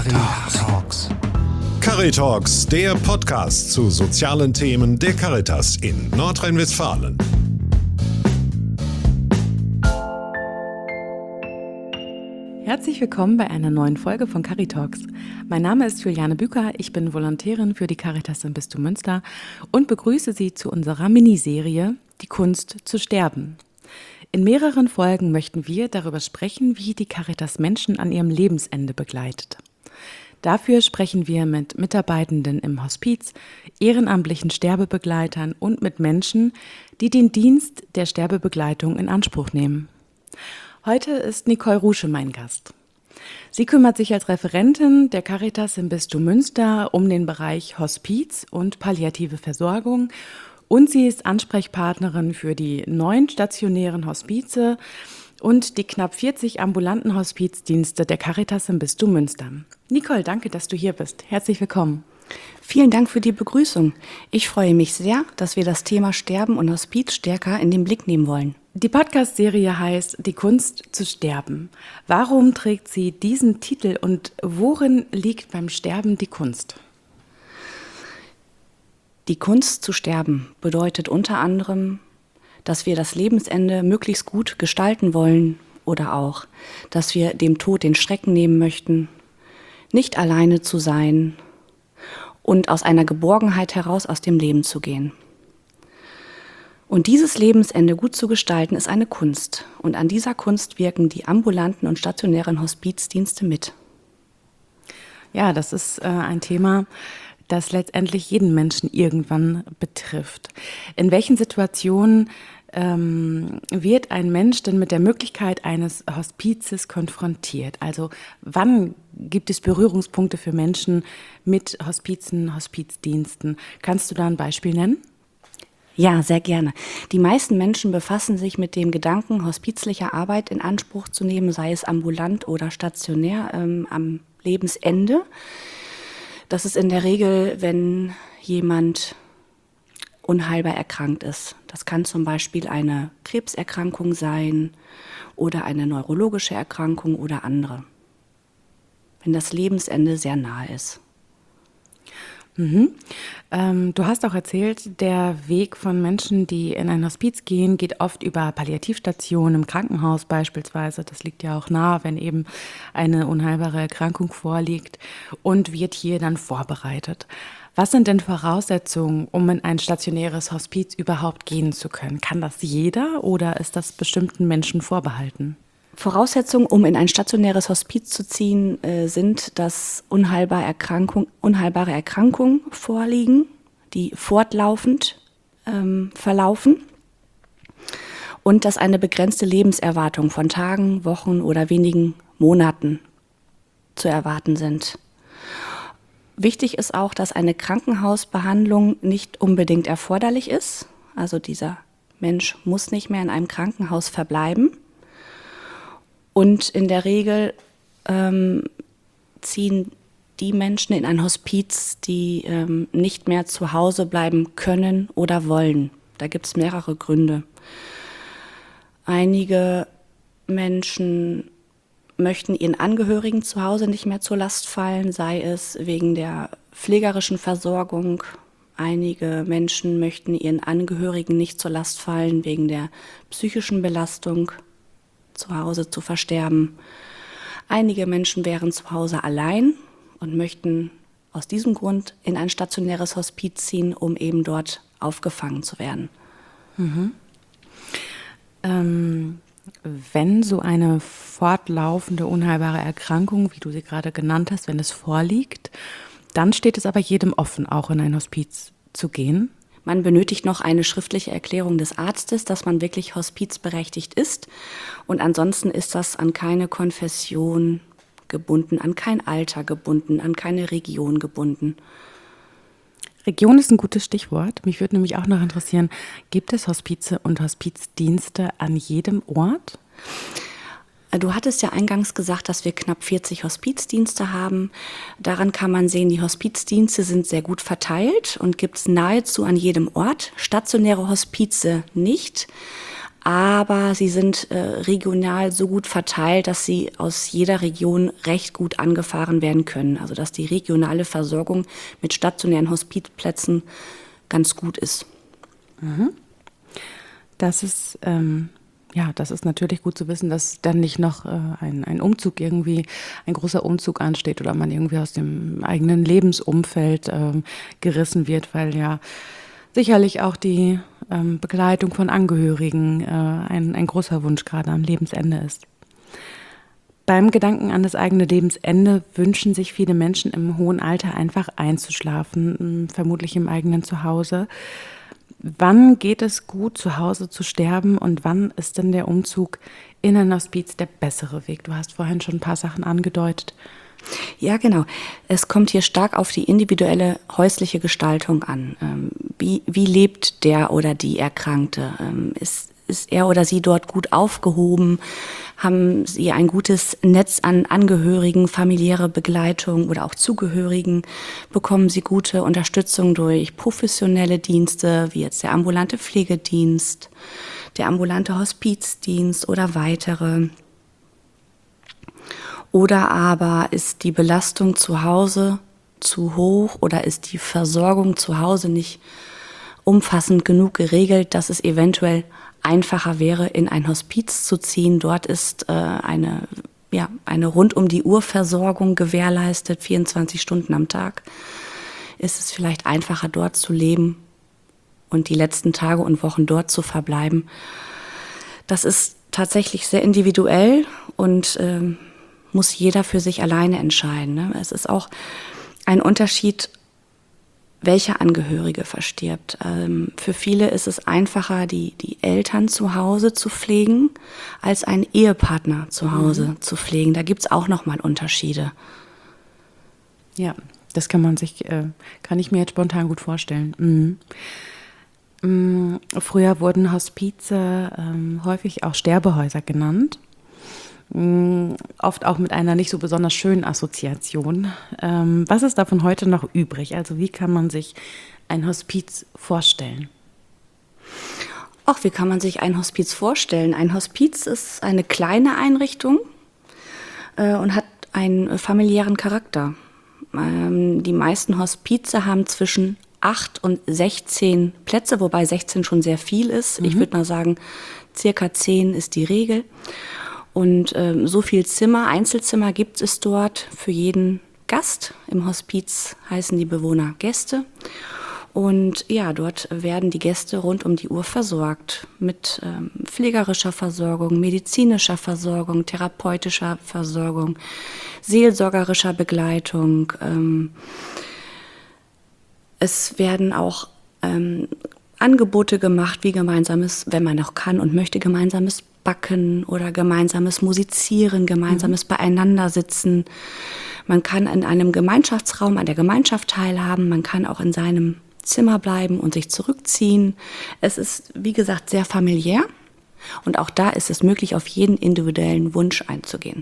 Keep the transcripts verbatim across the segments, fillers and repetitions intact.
Caritalks. Caritalks, der Podcast zu sozialen Themen der Caritas in Nordrhein-Westfalen. Herzlich willkommen bei einer neuen Folge von Caritalks. Mein Name ist Juliane Büker, ich bin Volontärin für die Caritas im Bistum Münster und begrüße Sie zu unserer Miniserie Die Kunst zu sterben. In mehreren Folgen möchten wir darüber sprechen, wie die Caritas Menschen an ihrem Lebensende begleitet. Dafür sprechen wir mit Mitarbeitenden im Hospiz, ehrenamtlichen Sterbebegleitern und mit Menschen, die den Dienst der Sterbebegleitung in Anspruch nehmen. Heute ist Nicole Rusche mein Gast. Sie kümmert sich als Referentin der Caritas im Bistum Münster um den Bereich Hospiz und palliative Versorgung und sie ist Ansprechpartnerin für die neun stationären Hospize und die knapp vierzig ambulanten Hospizdienste der Caritas im Bistum Münster. Nicole, danke, dass du hier bist. Herzlich willkommen. Vielen Dank für die Begrüßung. Ich freue mich sehr, dass wir das Thema Sterben und Hospiz stärker in den Blick nehmen wollen. Die Podcast-Serie heißt Die Kunst zu sterben. Warum trägt sie diesen Titel und worin liegt beim Sterben die Kunst? Die Kunst zu sterben bedeutet unter anderem, dass wir das Lebensende möglichst gut gestalten wollen oder auch, dass wir dem Tod den Schrecken nehmen möchten, nicht alleine zu sein und aus einer Geborgenheit heraus aus dem Leben zu gehen. Und dieses Lebensende gut zu gestalten, ist eine Kunst. Und an dieser Kunst wirken die ambulanten und stationären Hospizdienste mit. Ja, das ist äh, ein Thema, das letztendlich jeden Menschen irgendwann betrifft. In welchen Situationen ähm, wird ein Mensch denn mit der Möglichkeit eines Hospizes konfrontiert? Also wann gibt es Berührungspunkte für Menschen mit Hospizen, Hospizdiensten? Kannst du da ein Beispiel nennen? Ja, sehr gerne. Die meisten Menschen befassen sich mit dem Gedanken, hospizliche Arbeit in Anspruch zu nehmen, sei es ambulant oder stationär, ähm, am Lebensende. Das ist in der Regel, wenn jemand unheilbar erkrankt ist. Das kann zum Beispiel eine Krebserkrankung sein oder eine neurologische Erkrankung oder andere. Wenn das Lebensende sehr nahe ist. Mhm. Ähm, du hast auch erzählt, der Weg von Menschen, die in ein Hospiz gehen, geht oft über Palliativstationen im Krankenhaus beispielsweise. Das liegt ja auch nahe, wenn eben eine unheilbare Erkrankung vorliegt und wird hier dann vorbereitet. Was sind denn Voraussetzungen, um in ein stationäres Hospiz überhaupt gehen zu können? Kann das jeder oder ist das bestimmten Menschen vorbehalten? Voraussetzungen, um in ein stationäres Hospiz zu ziehen, äh, sind, dass unheilbare, Erkrankung, unheilbare Erkrankungen vorliegen, die fortlaufend ähm, verlaufen und dass eine begrenzte Lebenserwartung von Tagen, Wochen oder wenigen Monaten zu erwarten sind. Wichtig ist auch, dass eine Krankenhausbehandlung nicht unbedingt erforderlich ist. Also dieser Mensch muss nicht mehr in einem Krankenhaus verbleiben. Und in der Regel ähm, ziehen die Menschen in ein Hospiz, die ähm, nicht mehr zu Hause bleiben können oder wollen. Da gibt es mehrere Gründe. Einige Menschen möchten ihren Angehörigen zu Hause nicht mehr zur Last fallen, sei es wegen der pflegerischen Versorgung. Einige Menschen möchten ihren Angehörigen nicht zur Last fallen wegen der psychischen Belastung, zu Hause zu versterben. Einige Menschen wären zu Hause allein und möchten aus diesem Grund in ein stationäres Hospiz ziehen, um eben dort aufgefangen zu werden. Mhm. Ähm, wenn so eine fortlaufende, unheilbare Erkrankung, wie du sie gerade genannt hast, wenn es vorliegt, dann steht es aber jedem offen, auch in ein Hospiz zu gehen. Man benötigt noch eine schriftliche Erklärung des Arztes, dass man wirklich hospizberechtigt ist. Und ansonsten ist das an keine Konfession gebunden, an kein Alter gebunden, an keine Region gebunden. Region ist ein gutes Stichwort. Mich würde nämlich auch noch interessieren, gibt es Hospize und Hospizdienste an jedem Ort? Du hattest ja eingangs gesagt, dass wir knapp vierzig Hospizdienste haben. Daran kann man sehen, die Hospizdienste sind sehr gut verteilt und gibt es nahezu an jedem Ort. Stationäre Hospize nicht. aber sie sind äh, regional so gut verteilt, dass sie aus jeder Region recht gut angefahren werden können. Also dass die regionale Versorgung mit stationären Hospizplätzen ganz gut ist. Mhm. Das ist, ähm, ja, das ist natürlich gut zu wissen, dass dann nicht noch äh, ein, ein Umzug irgendwie, ein großer Umzug ansteht oder man irgendwie aus dem eigenen Lebensumfeld ähm, gerissen wird, weil ja sicherlich auch die ähm, Begleitung von Angehörigen äh, ein, ein großer Wunsch gerade am Lebensende ist. Beim Gedanken an das eigene Lebensende wünschen sich viele Menschen im hohen Alter einfach einzuschlafen, vermutlich im eigenen Zuhause. Wann geht es gut, zu Hause zu sterben und wann ist denn der Umzug in ein Hospiz der bessere Weg? Du hast vorhin schon ein paar Sachen angedeutet. Ja, genau. Es kommt hier stark auf die individuelle häusliche Gestaltung an. Ähm, wie, wie lebt der oder die Erkrankte? Ähm, ist, ist er oder sie dort gut aufgehoben? Haben sie ein gutes Netz an Angehörigen, familiäre Begleitung oder auch Zugehörigen? Bekommen sie gute Unterstützung durch professionelle Dienste, wie jetzt der ambulante Pflegedienst, der ambulante Hospizdienst oder weitere? Oder aber ist die Belastung zu Hause zu hoch oder ist die Versorgung zu Hause nicht umfassend genug geregelt, dass es eventuell einfacher wäre, in ein Hospiz zu ziehen. Dort ist äh, eine, ja, eine Rund-um-die-Uhr-Versorgung gewährleistet, vierundzwanzig Stunden am Tag. Ist es vielleicht einfacher, dort zu leben und die letzten Tage und Wochen dort zu verbleiben. Das ist tatsächlich sehr individuell und ähm, muss jeder für sich alleine entscheiden. Ne? Es ist auch ein Unterschied, welcher Angehörige verstirbt. Ähm, für viele ist es einfacher, die, die Eltern zu Hause zu pflegen, als einen Ehepartner zu Hause mhm. zu pflegen. Da gibt es auch nochmal Unterschiede. Ja, das kann man sich, äh, kann ich mir jetzt spontan gut vorstellen. Mhm. Mhm. Früher wurden Hospize ähm, häufig auch Sterbehäuser genannt. Oft auch mit einer nicht so besonders schönen Assoziation. Ähm, was ist davon heute noch übrig? Also wie kann man sich ein Hospiz vorstellen? Ach, wie kann man sich ein Hospiz vorstellen? Ein Hospiz ist eine kleine Einrichtung äh, und hat einen familiären Charakter. Ähm, die meisten Hospize haben zwischen acht und sechzehn Plätze, wobei sechzehn schon sehr viel ist. Mhm. Ich würde mal sagen, circa zehn ist die Regel. Und ähm, so viel Zimmer, Einzelzimmer gibt es dort für jeden Gast. Im Hospiz heißen die Bewohner Gäste. Und ja, dort werden die Gäste rund um die Uhr versorgt mit ähm, pflegerischer Versorgung, medizinischer Versorgung, therapeutischer Versorgung, seelsorgerischer Begleitung. Ähm, es werden auch ähm, Angebote gemacht, wie gemeinsames, wenn man noch kann und möchte, gemeinsames Backen oder gemeinsames Musizieren, gemeinsames mhm. Beieinandersitzen. Man kann in einem Gemeinschaftsraum an der Gemeinschaft teilhaben, man kann auch in seinem Zimmer bleiben und sich zurückziehen. Es ist, wie gesagt, sehr familiär und auch da ist es möglich, auf jeden individuellen Wunsch einzugehen.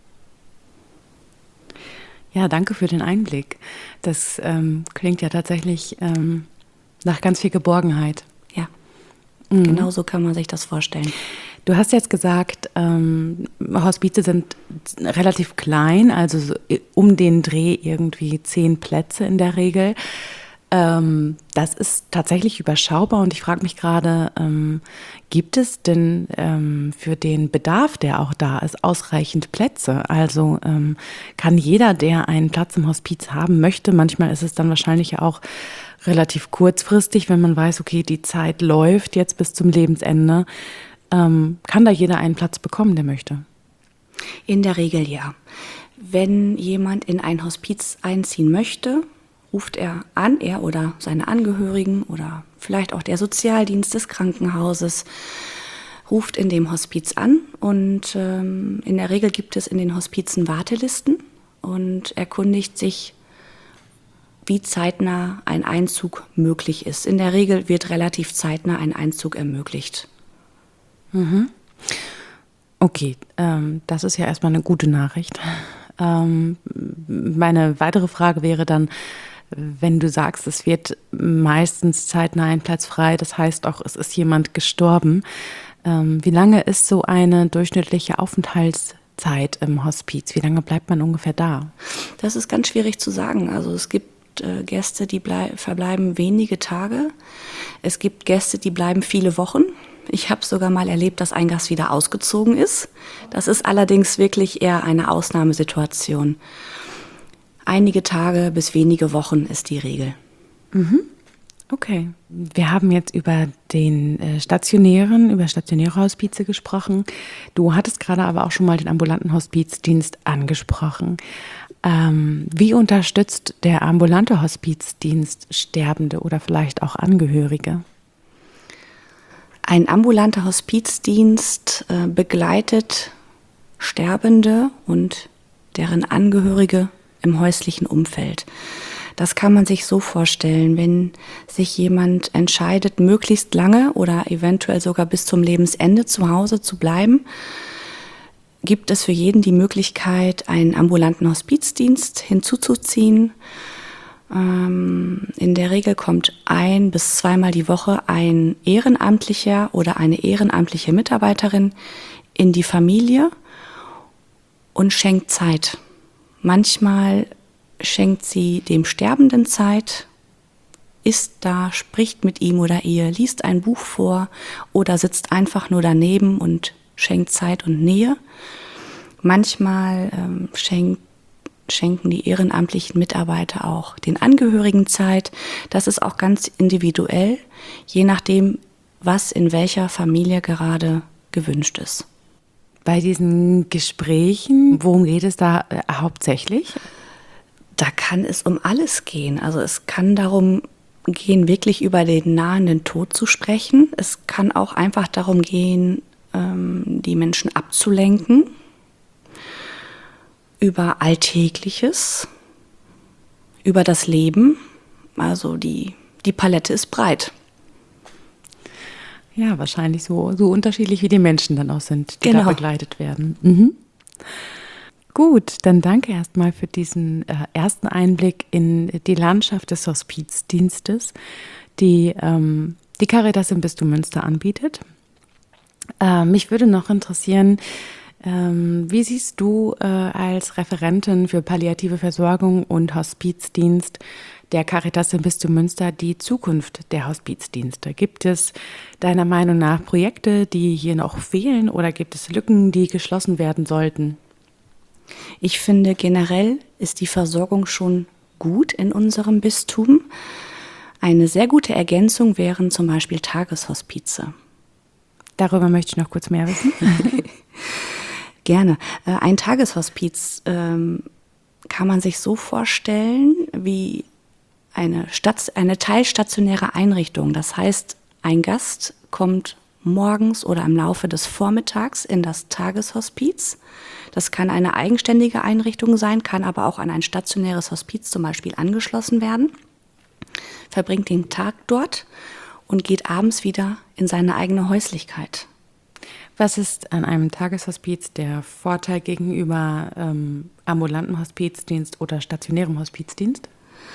Ja, danke für den Einblick. Das ähm, klingt ja tatsächlich ähm, nach ganz viel Geborgenheit. Ja, mhm. genau so kann man sich das vorstellen. Du hast jetzt gesagt, ähm, Hospize sind relativ klein, also so um den Dreh irgendwie zehn Plätze in der Regel. Ähm, das ist tatsächlich überschaubar und ich frage mich gerade, ähm, gibt es denn ähm, für den Bedarf, der auch da ist, ausreichend Plätze? Also ähm, kann jeder, der einen Platz im Hospiz haben möchte, manchmal ist es dann wahrscheinlich ja auch relativ kurzfristig, wenn man weiß, okay, die Zeit läuft jetzt bis zum Lebensende, ähm, kann da jeder einen Platz bekommen, der möchte? In der Regel ja. Wenn jemand in ein Hospiz einziehen möchte, ruft er an, er oder seine Angehörigen oder vielleicht auch der Sozialdienst des Krankenhauses, ruft in dem Hospiz an und ähm, in der Regel gibt es in den Hospizen Wartelisten und erkundigt sich, wie zeitnah ein Einzug möglich ist. In der Regel wird relativ zeitnah ein Einzug ermöglicht. Mhm. Okay, ähm, das ist ja erstmal eine gute Nachricht. Ähm, meine weitere Frage wäre dann, wenn du sagst, es wird meistens zeitnah ein Platz frei, das heißt auch, es ist jemand gestorben. Ähm, wie lange ist so eine durchschnittliche Aufenthaltszeit im Hospiz? Wie lange bleibt man ungefähr da? Das ist ganz schwierig zu sagen. Also es gibt äh, Gäste, die blei- verbleiben wenige Tage. Es gibt Gäste, die bleiben viele Wochen. Ich habe sogar mal erlebt, dass ein Gast wieder ausgezogen ist. Das ist allerdings wirklich eher eine Ausnahmesituation. Einige Tage bis wenige Wochen ist die Regel. Mhm. Okay. Wir haben jetzt über den äh, stationären, über stationäre Hospize gesprochen. Du hattest gerade aber auch schon mal den ambulanten Hospizdienst angesprochen. Ähm, wie unterstützt der ambulante Hospizdienst Sterbende oder vielleicht auch Angehörige? Ein ambulanter Hospizdienst äh, begleitet Sterbende und deren Angehörige im häuslichen Umfeld. Das kann man sich so vorstellen, wenn sich jemand entscheidet, möglichst lange oder eventuell sogar bis zum Lebensende zu Hause zu bleiben, gibt es für jeden die Möglichkeit, einen ambulanten Hospizdienst hinzuzuziehen. In der Regel kommt ein- bis zweimal die Woche ein Ehrenamtlicher oder eine ehrenamtliche Mitarbeiterin in die Familie und schenkt Zeit. Manchmal schenkt sie dem Sterbenden Zeit, ist da, spricht mit ihm oder ihr, liest ein Buch vor oder sitzt einfach nur daneben und schenkt Zeit und Nähe. Manchmal ähm, schenkt schenken die ehrenamtlichen Mitarbeiter auch den Angehörigen Zeit. Das ist auch ganz individuell, je nachdem, was in welcher Familie gerade gewünscht ist. Bei diesen Gesprächen, worum geht es da äh, hauptsächlich? Da kann es um alles gehen. Also es kann darum gehen, wirklich über den nahenden Tod zu sprechen. Es kann auch einfach darum gehen, ähm, die Menschen abzulenken. Über Alltägliches, über das Leben. Also die, die Palette ist breit. Ja, wahrscheinlich so, so unterschiedlich, wie die Menschen dann auch sind, die genau. da begleitet werden. Mhm. Gut, dann danke erstmal für diesen äh, ersten Einblick in die Landschaft des Hospizdienstes, die ähm, die Caritas im Bistum Münster anbietet. Äh, mich würde noch interessieren, Ähm, wie siehst du äh, als Referentin für palliative Versorgung und Hospizdienst der Caritas im Bistum Münster die Zukunft der Hospizdienste? Gibt es deiner Meinung nach Projekte, die hier noch fehlen, oder gibt es Lücken, die geschlossen werden sollten? Ich finde, generell ist die Versorgung schon gut in unserem Bistum. Eine sehr gute Ergänzung wären zum Beispiel Tageshospize. Darüber möchte ich noch kurz mehr wissen. Gerne. Ein Tageshospiz ähm, kann man sich so vorstellen wie eine, Stat- eine teilstationäre Einrichtung. Das heißt, ein Gast kommt morgens oder im Laufe des Vormittags in das Tageshospiz. Das kann eine eigenständige Einrichtung sein, kann aber auch an ein stationäres Hospiz zum Beispiel angeschlossen werden, verbringt den Tag dort und geht abends wieder in seine eigene Häuslichkeit. Was ist an einem Tageshospiz der Vorteil gegenüber ähm, ambulanten Hospizdienst oder stationärem Hospizdienst?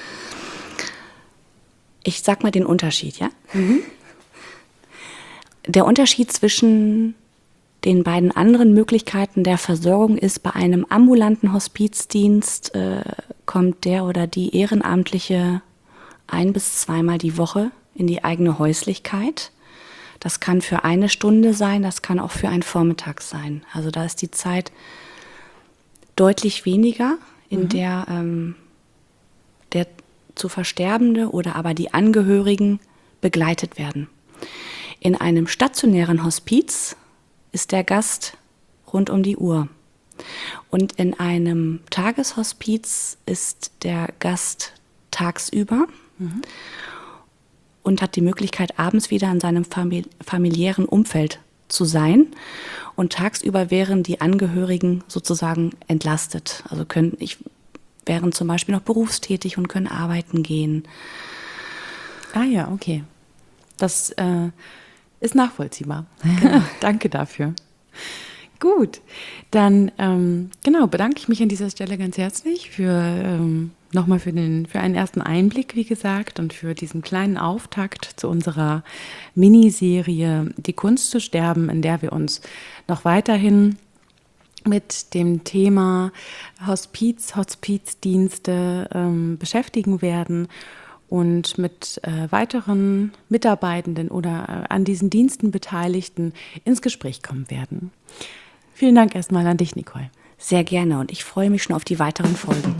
Ich sag mal den Unterschied, ja? Mhm. Der Unterschied zwischen den beiden anderen Möglichkeiten der Versorgung ist, bei einem ambulanten Hospizdienst äh, kommt der oder die Ehrenamtliche ein- bis zweimal die Woche in die eigene Häuslichkeit. Das kann für eine Stunde sein, das kann auch für einen Vormittag sein. Also da ist die Zeit deutlich weniger, in mhm. der ähm, der zu Versterbende oder aber die Angehörigen begleitet werden. In einem stationären Hospiz ist der Gast rund um die Uhr. Und in einem Tageshospiz ist der Gast tagsüber. Mhm. Und hat die Möglichkeit, abends wieder in seinem famili- familiären Umfeld zu sein. Und tagsüber wären die Angehörigen sozusagen entlastet. Also können, ich, wären zum Beispiel noch berufstätig und können arbeiten gehen. Ah ja, okay. Das äh, ist nachvollziehbar. Genau. Danke dafür. Gut, dann ähm, genau bedanke ich mich an dieser Stelle ganz herzlich für ähm, nochmal für den für einen ersten Einblick, wie gesagt, und für diesen kleinen Auftakt zu unserer Miniserie Die Kunst zu sterben, in der wir uns noch weiterhin mit dem Thema Hospiz, Hospizdienste ähm, beschäftigen werden und mit äh, weiteren Mitarbeitenden oder äh, an diesen Diensten Beteiligten ins Gespräch kommen werden. Vielen Dank erstmal an dich, Nicole. Sehr gerne und ich freue mich schon auf die weiteren Folgen.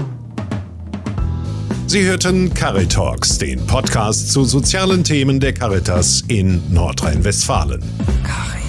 Sie hörten Caritalks, den Podcast zu sozialen Themen der Caritas in Nordrhein-Westfalen. Caritas.